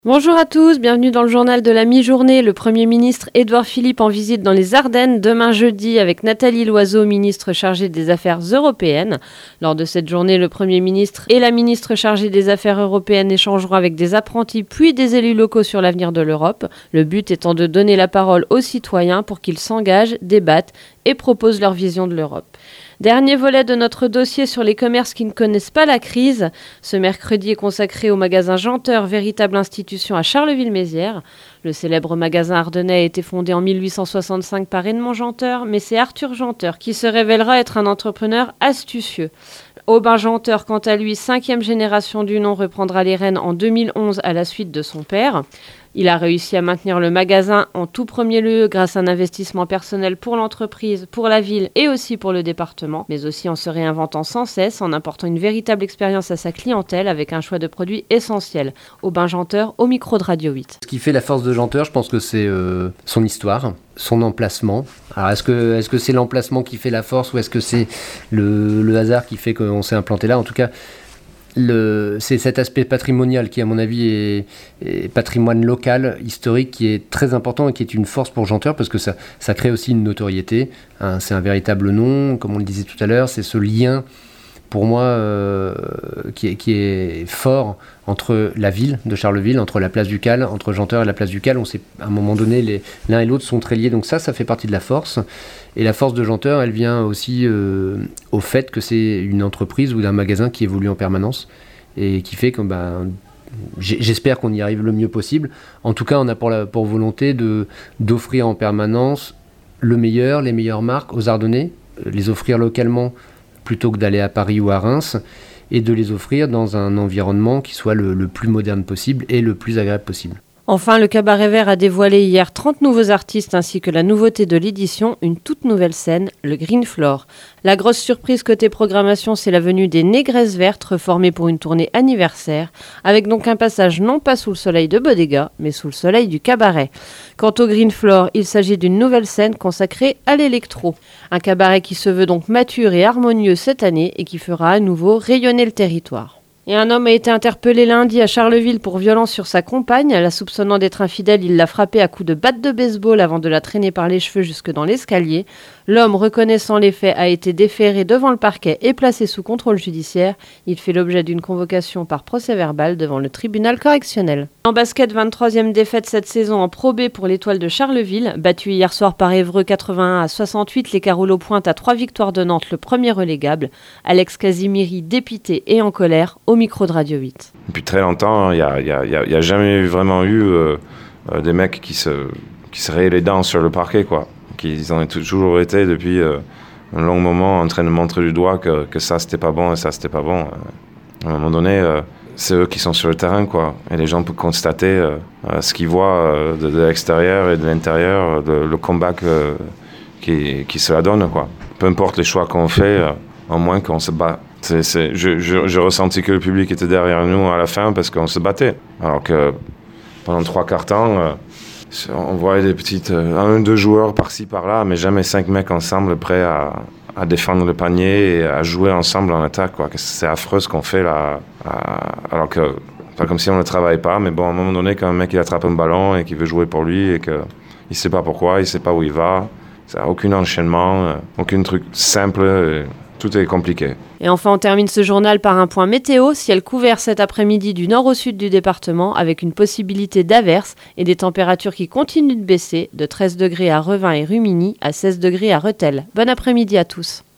Bonjour à tous, bienvenue dans le journal de la mi-journée. Le Premier ministre Édouard Philippe en visite dans les Ardennes demain jeudi avec Nathalie Loiseau, ministre chargée des Affaires européennes. Lors de cette journée, le Premier ministre et la ministre chargée des Affaires européennes échangeront avec des apprentis puis des élus locaux sur l'avenir de l'Europe. Le but étant de donner la parole aux citoyens pour qu'ils s'engagent, débattent et proposent leur vision de l'Europe. Dernier volet de notre dossier sur les commerces qui ne connaissent pas la crise. Ce mercredi est consacré au magasin Janteur, véritable institution à Charleville-Mézières. Le célèbre magasin ardennais a été fondé en 1865 par Edmond Janteur, mais c'est Arthur Janteur qui se révélera être un entrepreneur astucieux. Aubin Janteur, quant à lui, 5e génération du nom, reprendra les rênes en 2011 à la suite de son père. Il a réussi à maintenir le magasin en tout premier lieu grâce à un investissement personnel pour l'entreprise, pour la ville et aussi pour le département, mais aussi en se réinventant sans cesse, en apportant une véritable expérience à sa clientèle avec un choix de produits essentiel. Aubin Janteur au micro de Radio 8. Ce qui fait la force de Janteur, je pense que c'est son histoire, son emplacement. Alors est-ce que c'est l'emplacement qui fait la force ou est-ce que c'est le hasard qui fait qu'on s'est implanté là ? En tout cas, c'est cet aspect patrimonial qui, à mon avis, est patrimoine local, historique, qui est très important et qui est une force pour Janteur parce que ça crée aussi une notoriété. Hein, c'est un véritable nom, comme on le disait tout à l'heure, c'est ce lien, pour moi, qui est fort entre la ville de Charleville, entre la place du Cal, entre Janteur et la place du Cal. On sait, à un moment donné, l'un et l'autre sont très liés, donc ça fait partie de la force. Et la force de Janteur, elle vient aussi au fait que c'est une entreprise ou un magasin qui évolue en permanence et qui fait que j'espère qu'on y arrive le mieux possible. En tout cas, on a pour volonté d'offrir en permanence le meilleur, les meilleures marques aux Ardennais, les offrir localement plutôt que d'aller à Paris ou à Reims, et de les offrir dans un environnement qui soit le plus moderne possible et le plus agréable possible. Enfin, le Cabaret Vert a dévoilé hier 30 nouveaux artistes ainsi que la nouveauté de l'édition, une toute nouvelle scène, le Green Floor. La grosse surprise côté programmation, c'est la venue des Négresses Vertes, reformées pour une tournée anniversaire, avec donc un passage non pas sous le soleil de Bodega, mais sous le soleil du cabaret. Quant au Green Floor, il s'agit d'une nouvelle scène consacrée à l'électro. Un cabaret qui se veut donc mature et harmonieux cette année et qui fera à nouveau rayonner le territoire. Et un homme a été interpellé lundi à Charleville pour violence sur sa compagne. La soupçonnant d'être infidèle, il l'a frappée à coups de batte de baseball avant de la traîner par les cheveux jusque dans l'escalier. L'homme, reconnaissant les faits, a été déféré devant le parquet et placé sous contrôle judiciaire. Il fait l'objet d'une convocation par procès-verbal devant le tribunal correctionnel. En basket, 23e défaite cette saison en Pro B pour l'Étoile de Charleville. Battu hier soir par Évreux 81-68, les Carouleaux pointent à 3 victoires de Nantes, le premier relégable. Alex Casimiri, dépité et en colère, au micro de Radio 8. Depuis très longtemps, il n'y a jamais vraiment eu des mecs qui se rayaient les dents sur le parquet, quoi. Ils ont toujours été depuis un long moment en train de montrer du doigt que ça c'était pas bon et ça c'était pas bon. À un moment donné, c'est eux qui sont sur le terrain, quoi. Et les gens peuvent constater ce qu'ils voient de l'extérieur et de l'intérieur, le combat qui se la donne, quoi. Peu importe les choix qu'on fait, au moins qu'on se bat. Je ressentis que le public était derrière nous à la fin parce qu'on se battait. Alors que pendant 3/4 temps, on voyait des petites 1-2 joueurs par-ci par-là, mais jamais 5 mecs ensemble prêts à défendre le panier et à jouer ensemble en attaque, quoi. C'est affreux ce qu'on fait là. Alors que, pas comme si on ne travaille pas, mais bon, à un moment donné, quand un mec il attrape un ballon et qu'il veut jouer pour lui et qu'il ne sait pas pourquoi, il ne sait pas où il va, ça n'a aucun enchaînement, aucun truc simple. Tout est compliqué. Et enfin, on termine ce journal par un point météo. Ciel couvert cet après-midi du nord au sud du département avec une possibilité d'averse et des températures qui continuent de baisser de 13 degrés à Revin et Rumilly à 16 degrés à Rethel. Bon après-midi à tous.